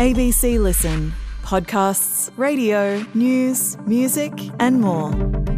ABC Listen. Podcasts, radio, news, music and more.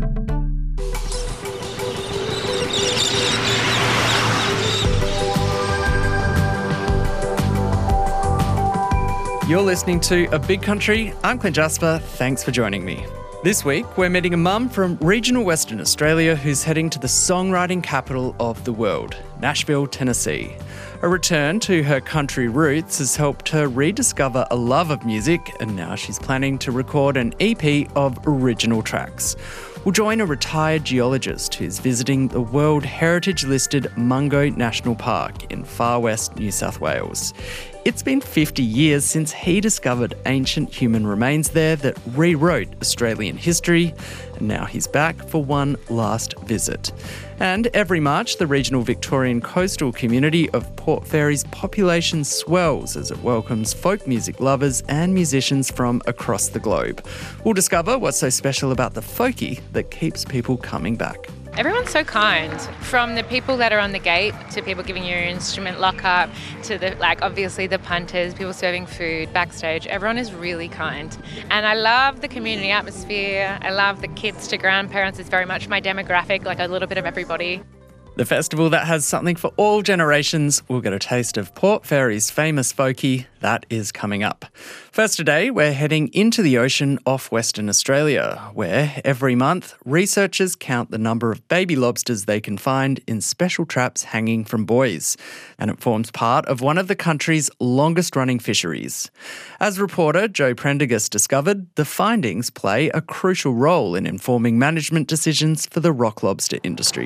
You're listening to A Big Country. I'm Clint Jasper. Thanks for joining me. This week, we're meeting a mum from regional Western Australia who's heading to the songwriting capital of the world, Nashville, Tennessee. A return to her country roots has helped her rediscover a love of music, and now she's planning to record an EP of original tracks. We'll join a retired geologist who's visiting the World Heritage-listed Mungo National Park in far west New South Wales. It's been 50 years since he discovered ancient human remains there that rewrote Australian history, and now he's back for one last visit. And every March, the regional Victorian coastal community of Port Fairy's population swells as it welcomes folk music lovers and musicians from across the globe. We'll discover what's so special about the folkie that keeps people coming back. Everyone's so kind, from the people that are on the gate to people giving you your instrument lock-up to obviously the punters, people serving food backstage. Everyone is really kind. And I love the community atmosphere. I love the kids to grandparents. It's very much my demographic, like a little bit of everybody. The festival that has something for all generations will get a taste of Port Fairy's famous folkie. That is coming up. First today, we're heading into the ocean off Western Australia, where every month researchers count the number of baby lobsters they can find in special traps hanging from buoys. And it forms part of one of the country's longest running fisheries. As reporter Joe Prendergast discovered, the findings play a crucial role in informing management decisions for the rock lobster industry.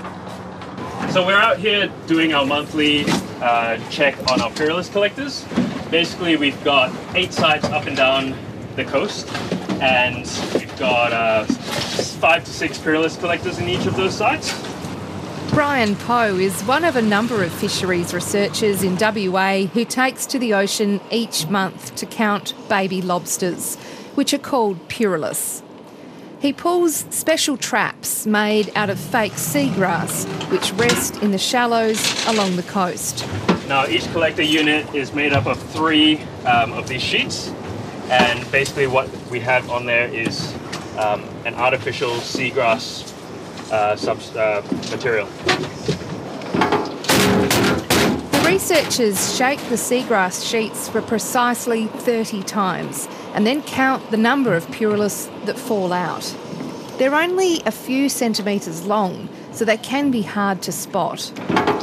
So we're out here doing our monthly check on our Pyrrhus collectors. Basically, we've got 8 sites up and down the coast, and we've got 5 to 6 Pyrrhus collectors in each of those sites. Brian Poe is one of a number of fisheries researchers in WA who takes to the ocean each month to count baby lobsters, which are called Pyrrhus. He pulls special traps made out of fake seagrass, which rest in the shallows along the coast. Now, each collector unit is made up of 3 of these sheets, and basically what we have on there is an artificial seagrass material. The researchers shake the seagrass sheets for precisely 30 times and then count the number of Pyrrhus that fall out. They're only a few centimetres long, so they can be hard to spot. So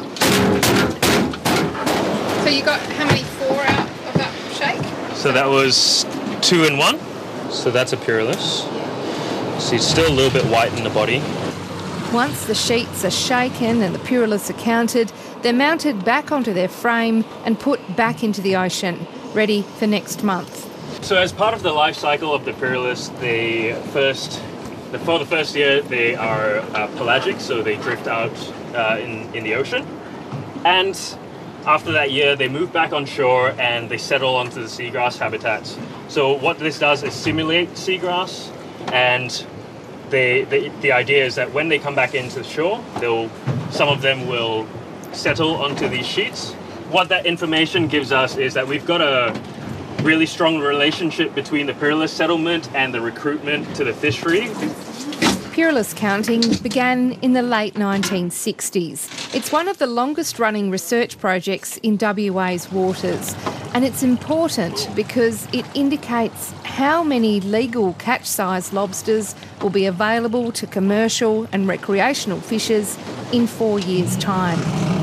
you got how many 4 out of that shake? So that was 2 in 1. So that's a Pyrrhus. So it's still a little bit white in the body. Once the sheets are shaken and the Pyrrhus are counted, they're mounted back onto their frame and put back into the ocean, ready for next month. So as part of the life cycle of the Pyrrhus, for the first year they are pelagic, so they drift out in the ocean. And after that year, they move back on shore and they settle onto the seagrass habitats. So what this does is simulate seagrass, and the idea is that when they come back into the shore, some of them will settle onto these sheets. What that information gives us is that we've got a really strong relationship between the Pyrrhus settlement and the recruitment to the fishery. Pyrrhus counting began in the late 1960s. It's one of the longest running research projects in WA's waters, and it's important because it indicates how many legal catch-sized lobsters will be available to commercial and recreational fishers in 4 years' time.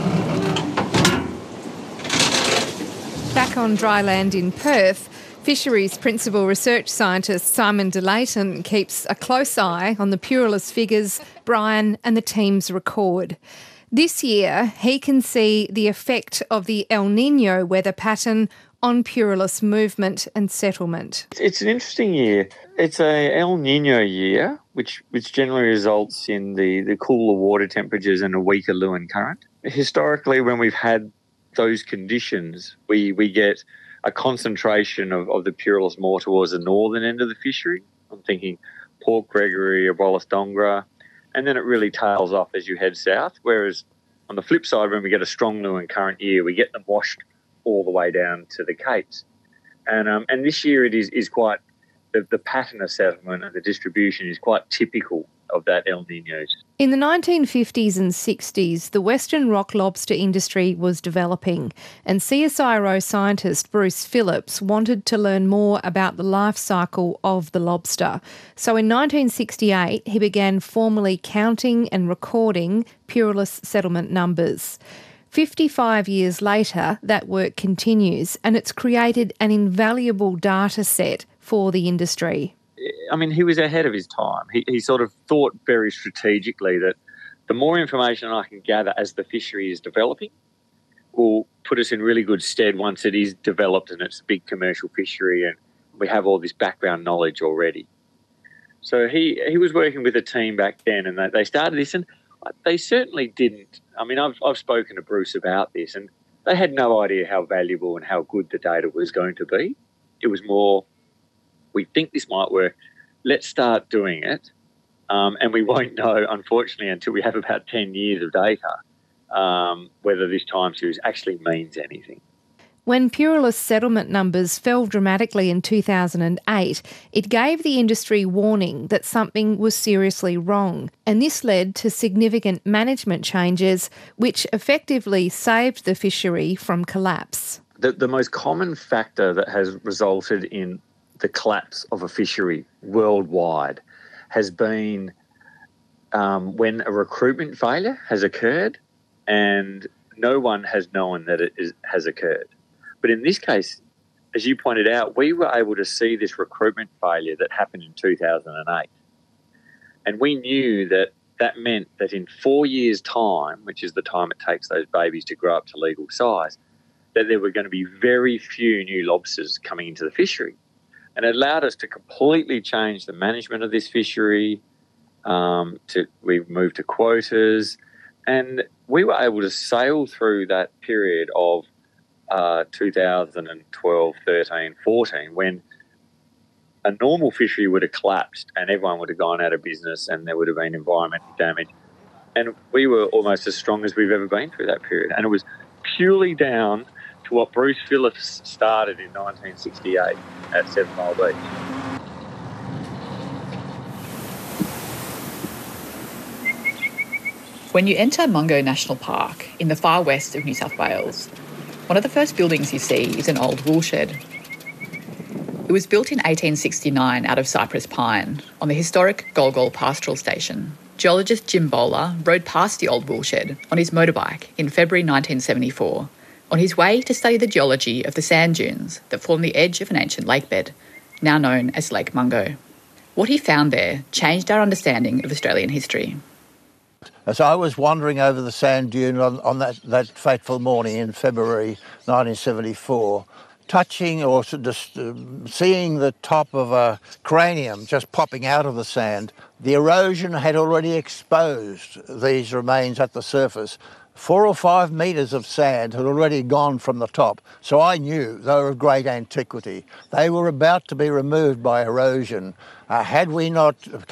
Back on dry land in Perth, Fisheries Principal Research Scientist Simon de Layton keeps a close eye on the Pyrrhus figures Brian and the teams record. This year, he can see the effect of the El Niño weather pattern on Pyrrhus movement and settlement. It's an interesting year. It's a El Niño year, which generally results in the cooler water temperatures and a weaker Lewin current. Historically, when we've had those conditions, we get a concentration of the Pyrrhus more towards the northern end of the fishery. I'm thinking Port Gregory or Bollastongra, and then it really tails off as you head south, whereas on the flip side, when we get a strong Lewin current year, we get them washed all the way down to the Capes. And this year it is quite, the pattern of settlement and the distribution is quite typical of that El Niño. In the 1950s and 60s, the Western rock lobster industry was developing, and CSIRO scientist Bruce Phillips wanted to learn more about the life cycle of the lobster. So in 1968, he began formally counting and recording Purulus settlement numbers. 55 years later, that work continues, and it's created an invaluable data set for the industry. I mean, he was ahead of his time. He sort of thought very strategically that the more information I can gather as the fishery is developing will put us in really good stead once it is developed and it's a big commercial fishery and we have all this background knowledge already. So he was working with a team back then, and they started this, and they certainly didn't. I mean, I've spoken to Bruce about this, and they had no idea how valuable and how good the data was going to be. It was more, we think this might work, let's start doing it. And we won't know, unfortunately, until we have about 10 years of data, whether this time series actually means anything. When Purulus settlement numbers fell dramatically in 2008, it gave the industry warning that something was seriously wrong, and this led to significant management changes which effectively saved the fishery from collapse. The most common factor that has resulted in the collapse of a fishery worldwide has been when a recruitment failure has occurred and no one has known that it has occurred. But in this case, as you pointed out, we were able to see this recruitment failure that happened in 2008. And we knew that that meant that in 4 years' time, which is the time it takes those babies to grow up to legal size, that there were going to be very few new lobsters coming into the fishery. And it allowed us to completely change the management of this fishery. We moved to quotas, and we were able to sail through that period of 2012, 13, 14, when a normal fishery would have collapsed and everyone would have gone out of business and there would have been environmental damage. And we were almost as strong as we've ever been through that period. And it was purely down to what Bruce Phillips started in 1968 at 7 Mile Beach. When you enter Mungo National Park in the far west of New South Wales, one of the first buildings you see is an old woolshed. It was built in 1869 out of cypress pine on the historic Golgol Pastoral Station. Geologist Jim Bowler rode past the old woolshed on his motorbike in February 1974 on his way to study the geology of the sand dunes that form the edge of an ancient lakebed, now known as Lake Mungo. What he found there changed our understanding of Australian history. As I was wandering over the sand dune on that fateful morning in February 1974, touching or just seeing the top of a cranium just popping out of the sand, the erosion had already exposed these remains at the surface. 4 or 5 metres of sand had already gone from the top, so I knew they were of great antiquity. They were about to be removed by erosion. Had I not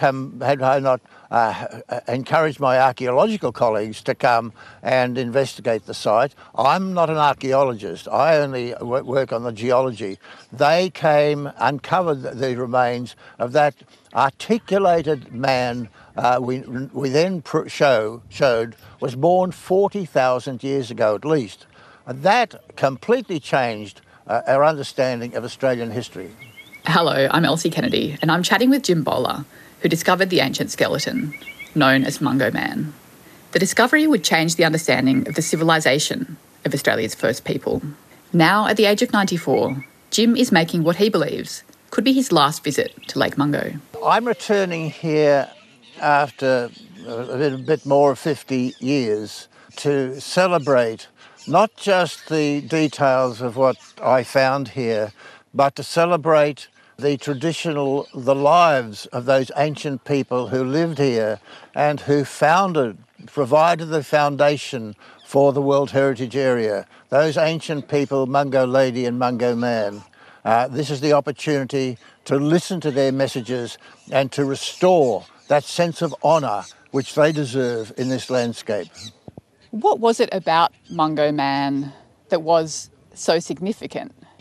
encouraged my archaeological colleagues to come and investigate the site, I'm not an archaeologist. I only work on the geology. They came, uncovered the remains of that articulated man we then showed was born 40,000 years ago at least. That completely changed our understanding of Australian history. Hello, I'm Elsie Kennedy, and I'm chatting with Jim Bowler, who discovered the ancient skeleton, known as Mungo Man. The discovery would change the understanding of the civilisation of Australia's first people. Now, at the age of 94, Jim is making what he believes could be his last visit to Lake Mungo. I'm returning here after a bit more of 50 years to celebrate not just the details of what I found here, but to celebrate the lives of those ancient people who lived here and who provided the foundation for the World Heritage Area. Those ancient people, Mungo Lady and Mungo Man. This is the opportunity to listen to their messages and to restore that sense of honour which they deserve in this landscape. What was it about Mungo Man that was so significant?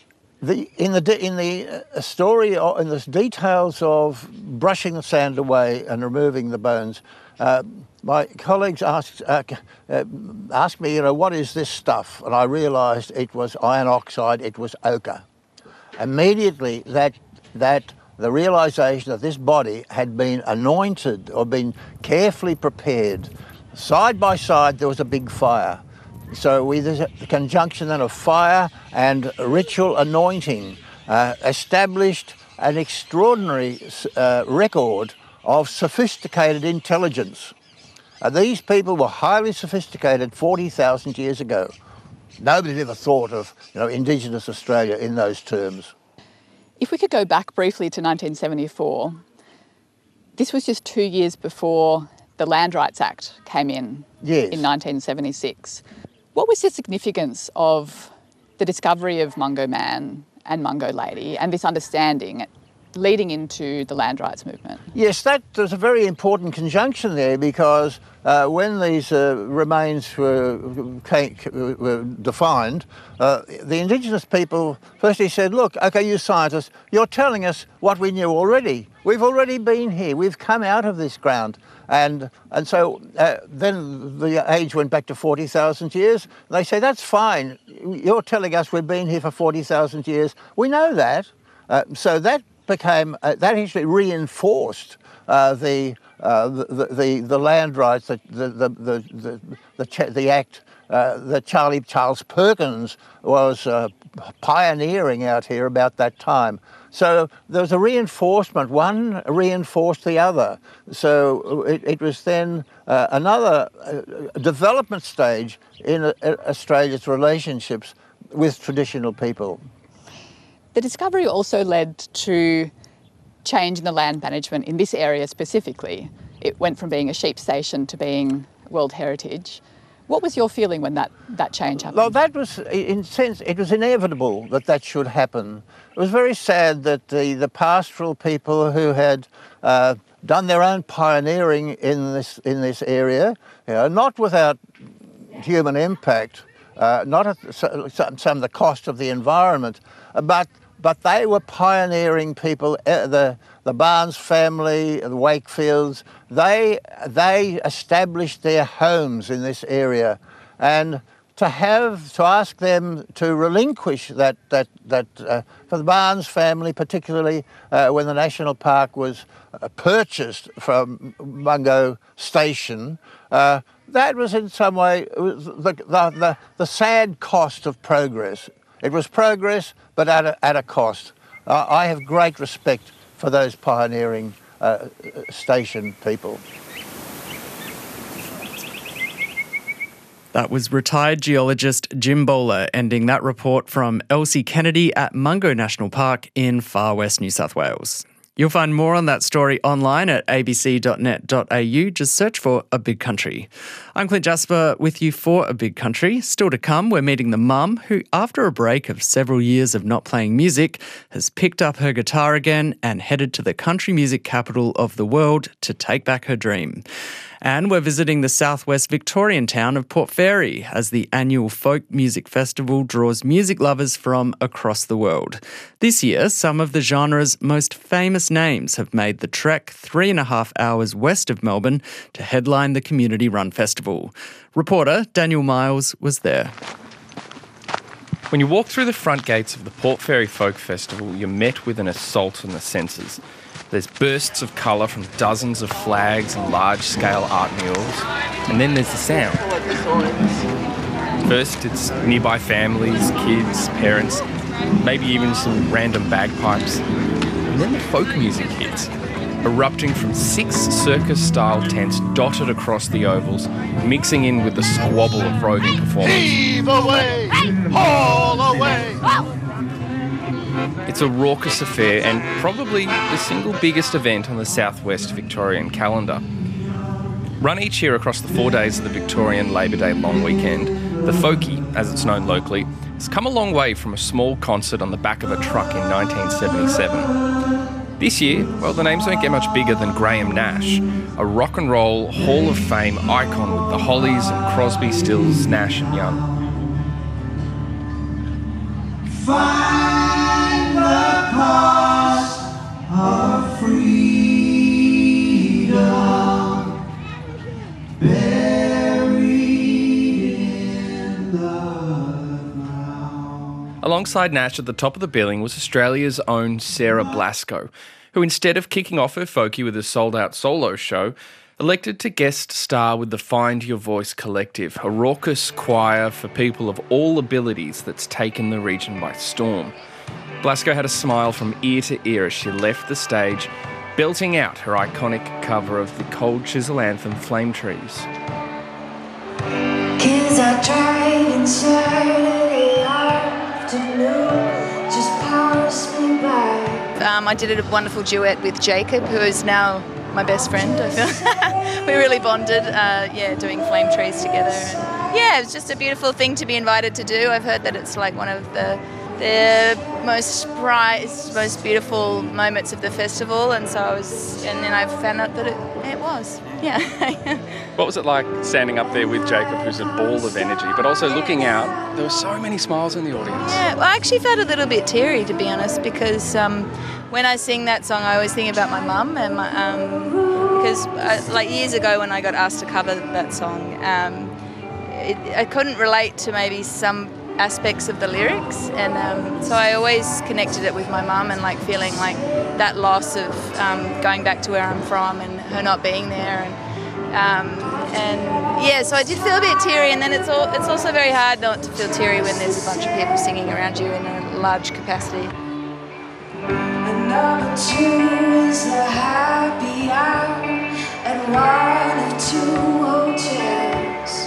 In the story, in the details of brushing the sand away and removing the bones, my colleagues asked me, what is this stuff? And I realised it was iron oxide, it was ochre. Immediately, the realisation that this body had been anointed or been carefully prepared. Side by side, there was a big fire. So there's a conjunction then of fire and ritual anointing established an extraordinary record of sophisticated intelligence. These people were highly sophisticated 40,000 years ago. Nobody ever thought of Indigenous Australia in those terms. If we could go back briefly to 1974, this was just 2 years before the Land Rights Act came in 1976. What was the significance of the discovery of Mungo Man and Mungo Lady and this understanding leading into the land rights movement? Yes, there's a very important conjunction there, because when these remains were defined, the Indigenous people firstly said, look, OK, you scientists, you're telling us what we knew already. We've already been here. We've come out of this ground. And so then the age went back to 40,000 years. They say, that's fine. You're telling us we've been here for 40,000 years. We know that. So that became, that actually reinforced the land rights, the act that Charles Perkins was pioneering out here about that time. So there was a reinforcement. One reinforced the other. So it was then another development stage in Australia's relationships with traditional people. The discovery also led to change in the land management in this area specifically. It went from being a sheep station to being World Heritage. What was your feeling when that change happened? Well, that was, in a sense, it was inevitable that should happen. It was very sad that the pastoral people who had done their own pioneering in this area, not without human impact, not at some of the cost of the environment, but they were pioneering people. The Barnes family, the Wakefields, they established their homes in this area, and to ask them to relinquish that for the Barnes family, particularly when the national park was purchased from Mungo Station, that was in some way the sad cost of progress. It was progress, but at a cost. I have great respect for those pioneering station people. That was retired geologist Jim Bowler ending that report from Elsie Kennedy at Mungo National Park in Far West New South Wales. You'll find more on that story online at abc.net.au. Just search for A Big Country. I'm Clint Jasper with you for A Big Country. Still to come, we're meeting the mum who, after a break of several years of not playing music, has picked up her guitar again and headed to the country music capital of the world to take back her dream. And we're visiting the southwest Victorian town of Port Fairy as the annual folk music festival draws music lovers from across the world. This year, some of the genre's most famous names have made the trek 3.5 hours west of Melbourne to headline the community-run festival. Reporter Daniel Miles was there. When you walk through the front gates of the Port Fairy Folk Festival, you're met with an assault on the senses. There's bursts of colour from dozens of flags and large-scale art murals, and then there's the sound. First, it's nearby families, kids, parents, maybe even some random bagpipes. And then the folk music hits, erupting from 6 circus-style tents dotted across the ovals, mixing in with the squabble of roving performers. Heave away! Haul away! It's a raucous affair and probably the single biggest event on the southwest Victorian calendar. Run each year across the 4 days of the Victorian Labor Day long weekend, the Folkie, as it's known locally, has come a long way from a small concert on the back of a truck in 1977. This year, well, the names don't get much bigger than Graham Nash, a rock and roll Hall of Fame icon with the Hollies and Crosby, Stills, Nash and Young. Fire! alongside Nash at the top of the billing was Australia's own Sarah Blasco, who instead of kicking off her folkie with a sold-out solo show, elected to guest star with the Find Your Voice Collective, a raucous choir for people of all abilities that's taken the region by storm. Blasco had a smile from ear to ear as she left the stage, belting out her iconic cover of the Cold Chisel anthem Flame Trees. Kids are driving Saturday afternoon, just pass me by. I did a wonderful duet with Jacob, who is now my best friend, I feel. We really bonded, doing Flame Trees together. And yeah, it was just a beautiful thing to be invited to do. I've heard that it's like one of the most prized, most beautiful moments of the festival, and then I found out that it was. Yeah. What was it like standing up there with Jacob, who's a ball of energy, but also looking out? There were so many smiles in the audience. Yeah, well, I actually felt a little bit teary, to be honest, because when I sing that song, I always think about my mum, and because like years ago when I got asked to cover that song, I couldn't relate to maybe some aspects of the lyrics, and so I always connected it with my mum and like feeling like that loss of going back to where I'm from and her not being there, and yeah, so I did feel a bit teary, and then it's also very hard not to feel teary when there's a bunch of people singing around you in a large capacity. And number 2 is a happy hour at one of 2 hotels.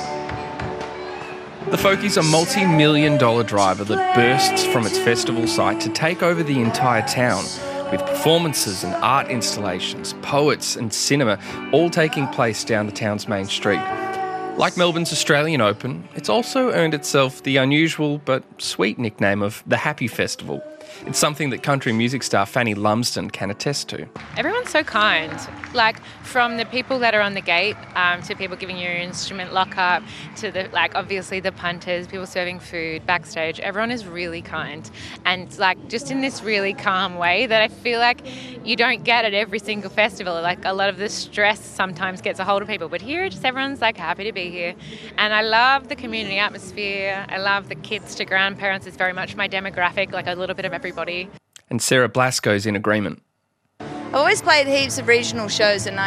The Folkie's a multi-million-dollar driver that bursts from its festival site to take over the entire town, with performances and art installations, poets and cinema all taking place down the town's main street. Like Melbourne's Australian Open, it's also earned itself the unusual but sweet nickname of the Happy Festival. It's something that country music star Fanny Lumsden can attest to. Everyone's so kind. Like, from the people that are on the gate to people giving you your instrument lock-up to obviously the punters, people serving food backstage. Everyone is really kind, and just in this really calm way that I feel like you don't get at every single festival. Like, a lot of the stress sometimes gets a hold of people, but here just everyone's happy to be here. And I love the community atmosphere. I love the kids to grandparents. It's very much my demographic, like a little bit of everybody. And Sarah Blasco's in agreement. I've always played heaps of regional shows, and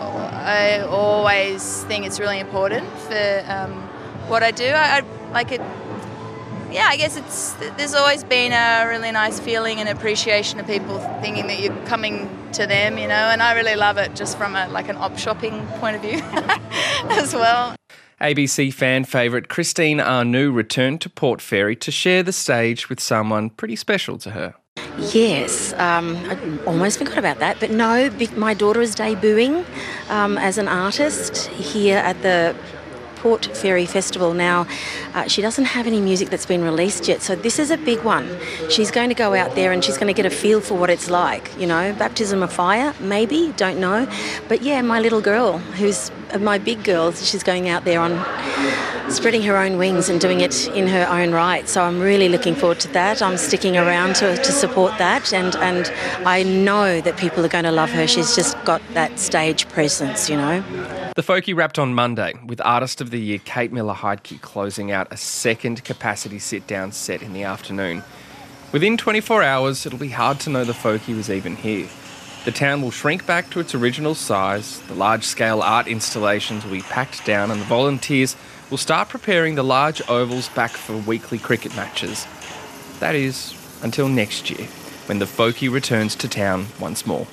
I always think it's really important for what I do. I like it. Yeah, I guess there's always been a really nice feeling and appreciation of people thinking that you're coming to them, and I really love it just from an op shopping point of view as well. ABC fan favourite Christine Arnoux returned to Port Fairy to share the stage with someone pretty special to her. Yes, I almost forgot about that. But no, my daughter is debuting as an artist here at the Port Fairy Festival. Now, she doesn't have any music that's been released yet, so this is a big one. She's going to go out there and she's going to get a feel for what it's like, baptism of fire, maybe, don't know. But yeah, my little girl, who's my big girl, she's going out there on spreading her own wings and doing it in her own right. So I'm really looking forward to that. I'm sticking around to support that, and I know that people are going to love her. She's just got that stage presence, The Folkie wrapped on Monday, with Artist of the Year Kate Miller-Heidke closing out a second capacity sit-down set in the afternoon. Within 24 hours, it'll be hard to know the Folkie was even here. The town will shrink back to its original size, the large-scale art installations will be packed down, and the volunteers will start preparing the large ovals back for weekly cricket matches. That is, until next year, when the Folkie returns to town once more.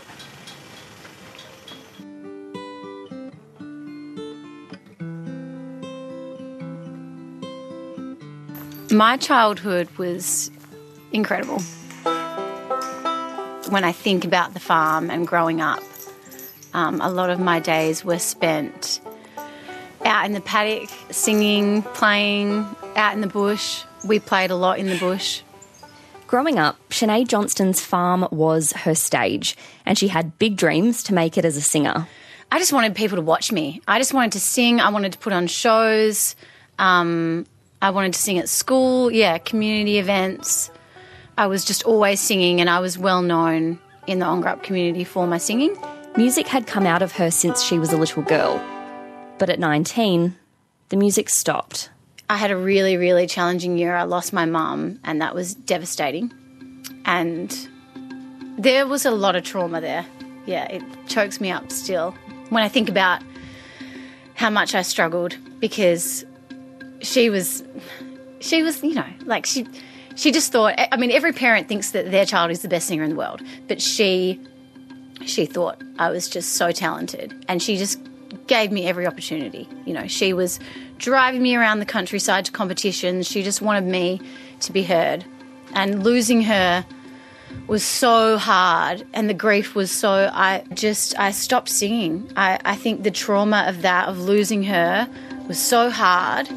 My childhood was incredible. When I think about the farm and growing up, a lot of my days were spent out in the paddock, singing, playing, out in the bush. We played a lot in the bush. Growing up, Sinead Johnston's farm was her stage, and she had big dreams to make it as a singer. I just wanted people to watch me. I just wanted to sing. I wanted to put on shows. I wanted to sing at school, community events. I was just always singing, and I was well known in the Ongerup community for my singing. Music had come out of her since she was a little girl. But at 19, the music stopped. I had a really, really challenging year. I lost my mum, and that was devastating. And there was a lot of trauma there. Yeah, it chokes me up still when I think about how much I struggled, because she was, you know, like she just thought, I mean, every parent thinks that their child is the best singer in the world, but she thought I was just so talented, and she just gave me every opportunity. You know, she was driving me around the countryside to competitions. She just wanted me to be heard. And losing her was so hard, and the grief was so, I stopped singing. I think the trauma of that, of losing her, was so hard.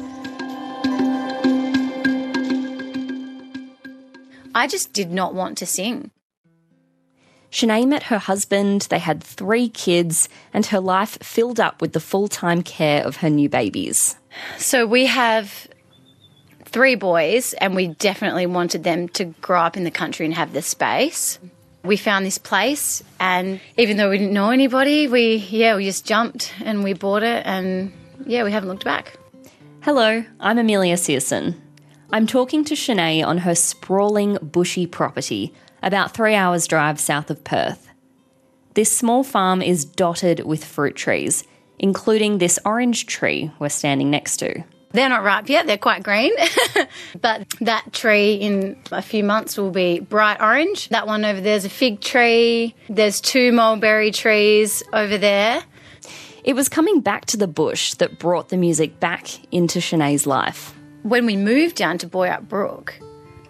I just did not want to sing. Sinead met her husband, they had 3 kids, and her life filled up with the full-time care of her new babies. So we have 3 boys, and we definitely wanted them to grow up in the country and have this space. We found this place, and even though we didn't know anybody, we just jumped and we bought it, and we haven't looked back. Hello, I'm Amelia Searson. I'm talking to Sinead on her sprawling, bushy property, about 3 hours' drive south of Perth. This small farm is dotted with fruit trees, including this orange tree we're standing next to. They're not ripe yet, they're quite green, but that tree in a few months will be bright orange. That one over there's a fig tree, there's 2 mulberry trees over there. It was coming back to the bush that brought the music back into Sinead's life. When we moved down to Boyup Brook,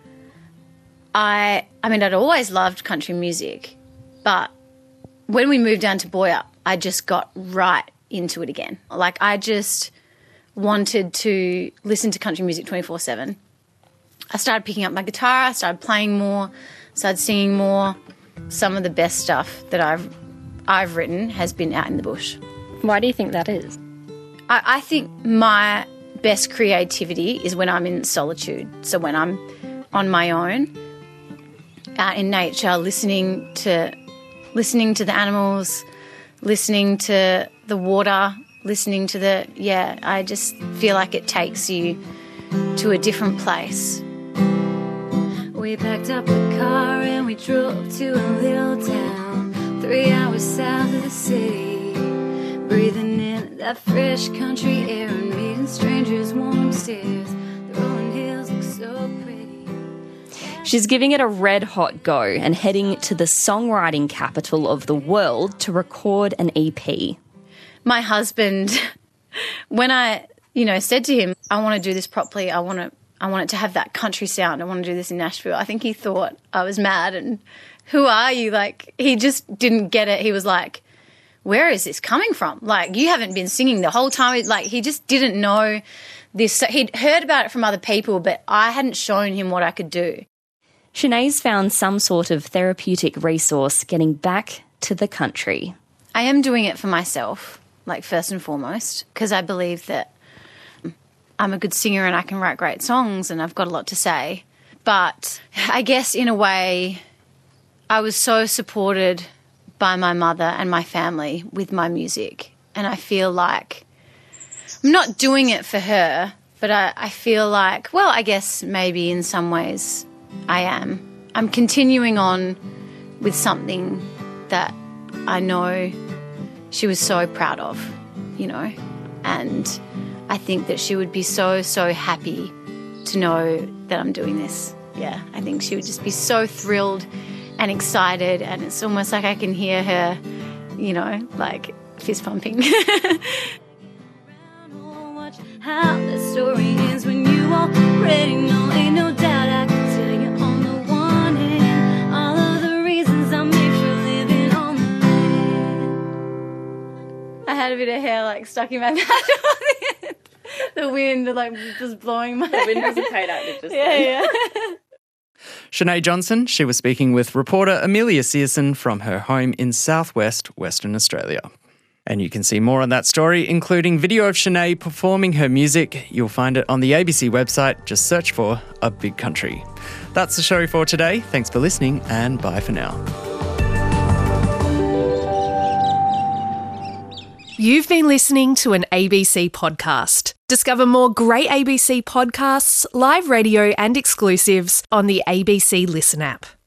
I mean, I'd always loved country music, but when we moved down to Boyup, I just got right into it again. Like, I just wanted to listen to country music 24/7. I started picking up my guitar, I started playing more, started singing more. Some of the best stuff that I've written has been out in the bush. Why do you think that is? I think my best creativity is when I'm in solitude. So when I'm on my own, out in nature, listening to the animals, listening to the water, listening to I just feel like it takes you to a different place. We packed up the car and we drove to a little town 3 hours south of the city, breathing in that fresh country air and meeting strangers, warm stairs. The rolling hills look so pretty. She's giving it a red-hot go and heading to the songwriting capital of the world to record an EP. My husband, when I, said to him, I want to do this properly, I want it to have that country sound, I want to do this in Nashville, I think he thought I was mad and who are you? Like, he just didn't get it. He was like, where is this coming from? Like, you haven't been singing the whole time. Like, he just didn't know this. He'd heard about it from other people, but I hadn't shown him what I could do. Sinead's found some sort of therapeutic resource getting back to the country. I am doing it for myself, like, first and foremost, because I believe that I'm a good singer and I can write great songs and I've got a lot to say. But I guess in a way I was so supported by my mother and my family with my music, and I feel like I'm not doing it for her, but I feel like, well, I guess maybe in some ways I am. I'm continuing on with something that I know she was so proud of, and I think that she would be so, so happy to know that I'm doing this. Yeah, I think she would just be so thrilled and excited, and it's almost like I can hear her, like fist pumping. How the story ends when you already know, ain't no doubt I can tell you on the one hand all of the reasons I make for living on the land. I had a bit of hair like stuck in my mouth. The wind like just blowing my hair. The wind was a paid actor just yeah. Sinead Johnson, she was speaking with reporter Amelia Searson from her home in southwest Western Australia. And you can see more on that story, including video of Sinead performing her music. You'll find it on the ABC website. Just search for A Big Country. That's the show for today. Thanks for listening, and bye for now. You've been listening to an ABC podcast. Discover more great ABC podcasts, live radio and exclusives on the ABC Listen app.